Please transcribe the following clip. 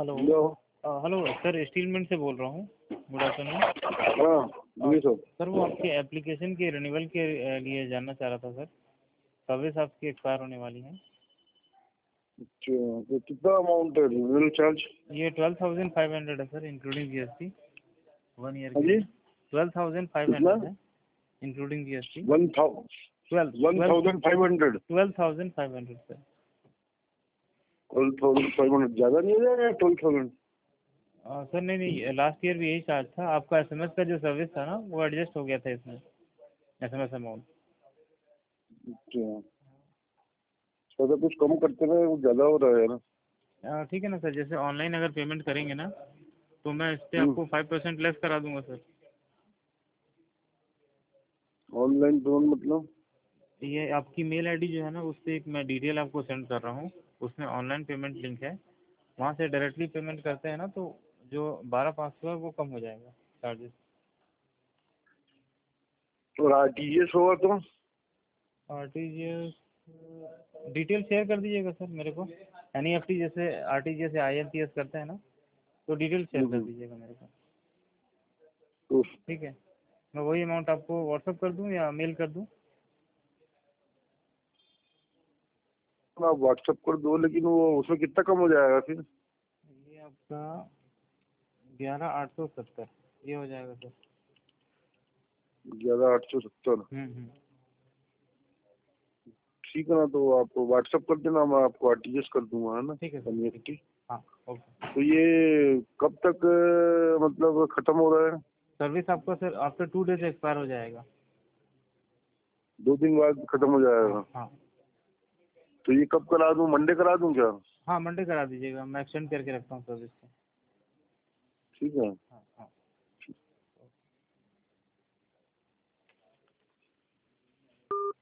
Hello. Hello. Hello sir, स्टीलमेंट से बोल रहा हूँ। Good afternoon. हाँ जी सर। सर वो आपके एप्लीकेशन के रिन्यूअल के लिए जानना चाह रहा था सर। सर्विस आपकी एक्सपायर होने वाली है। अच्छा, तो कितना अमाउंट है रिन्यूअल चार्ज? ये 12,500 है सर, इंक्लूडिंग जीएसटी। 1 ईयर हाँ के जी, लिए 12,500 है, इंक्लूडिंग जीएसटी। 1,500। 12,500 सर। 12,500 ज्यादा नहीं हो जाएगा? 12,000। सर नहीं, लास्ट ईयर भी यही चार्ज था। आपका एसएमएस का जो सर्विस था ना, वो एडजस्ट हो गया था इसमें, एसएमएस अमाउंट। अच्छा, तो कुछ कम करते रहे, वो ज्यादा हो रहा है ना। ठीक है ना सर, जैसे ऑनलाइन अगर पेमेंट करेंगे ना, तो मैं इस पर आपको 5% लेस करा दूंगा सर। ऑनलाइन पेमेंट मतलब? ये आपकी मेल आईडी जो है ना, उस पर एक मैं डिटेल आपको सेंड कर रहा हूँ। उसमें ऑनलाइन पेमेंट लिंक है, वहाँ से डायरेक्टली पेमेंट करते हैं ना, तो जो 12,500 है वो कम हो जाएगा चार्जेस। और आरटीजीएस होगा तो? आरटीजीएस डिटेल शेयर कर दीजिएगा सर मेरे को। एनईएफटी जैसे आरटीजीएस या आईएमपीएस करते हैं ना, तो डिटेल शेयर कर दीजिएगा मेरे को। तो ठीक है, मैं वही अमाउंट आपको व्हाट्सअप कर दूँ या मेल कर दूँ? आप व्हाट्सएप कर दो, लेकिन वो उसमें कितना कम हो जाएगा फिर? ये आपका 11,870 ये हो जाएगा सर। 11,870। ठीक है ना, तो आप व्हाट्सएप कर देना, मैं आपको आरटीजीएस कर दूंगा, है ना? ठीक है सर। एनईएफटी। हाँ, ओके। तो ये कब तक मतलब खत्म हो रहा है? सर्विस आपका सर आफ्टर 2 डेज एक्सपायर हो जाएगा। 2 दिन बाद खत्म हो हाँ जाएगा? हाँ। तो ये कब करा दूं, मंडे करा दूं क्या? हाँ, मंडे करा दीजिएगा, मैं एक्सटेंड करके रखता हूँ सर्विस को। ठीक है। हाँ हाँ।